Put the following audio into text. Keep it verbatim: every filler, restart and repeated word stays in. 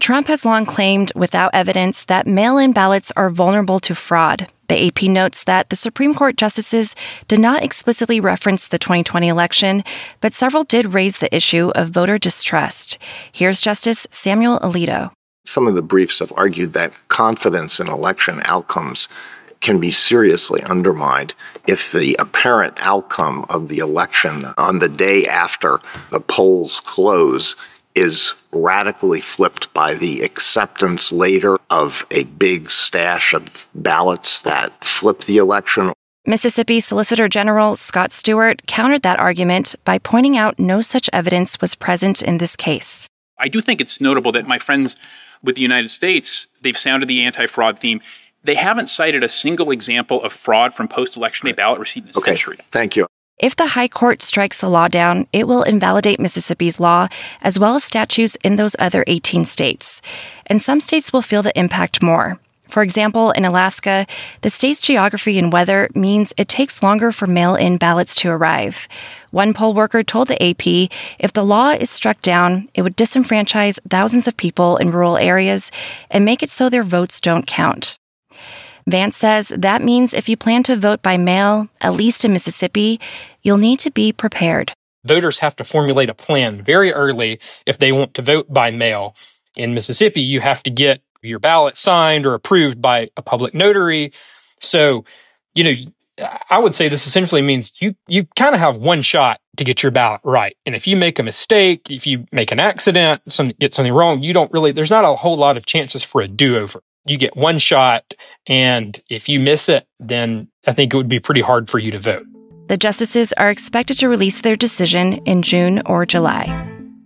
Trump has long claimed without evidence that mail-in ballots are vulnerable to fraud. The A P notes that the Supreme Court justices did not explicitly reference the twenty twenty election, but several did raise the issue of voter distrust. Here's Justice Samuel Alito. Some of the briefs have argued that confidence in election outcomes can be seriously undermined if the apparent outcome of the election on the day after the polls close is radically flipped by the acceptance later of a big stash of ballots that flip the election. Mississippi Solicitor General Scott Stewart countered that argument by pointing out no such evidence was present in this case. I do think it's notable that my friends with the United States, they've sounded the anti-fraud theme. They haven't cited a single example of fraud from post-election day ballot receipt in a okay, century. Thank you. If the High Court strikes the law down, it will invalidate Mississippi's law, as well as statutes in those other eighteen states. And some states will feel the impact more. For example, in Alaska, the state's geography and weather means it takes longer for mail-in ballots to arrive. One poll worker told the A P if the law is struck down, it would disenfranchise thousands of people in rural areas and make it so their votes don't count. Vance says that means if you plan to vote by mail, at least in Mississippi, you'll need to be prepared. Voters have to formulate a plan very early if they want to vote by mail. In Mississippi, you have to get your ballot signed or approved by a public notary. So, you know, I would say this essentially means you you kind of have one shot to get your ballot right. And if you make a mistake, if you make an accident, some, get something wrong, you don't really, there's not a whole lot of chances for a do-over. You get one shot, and if you miss it, then I think it would be pretty hard for you to vote. The justices are expected to release their decision in June or July.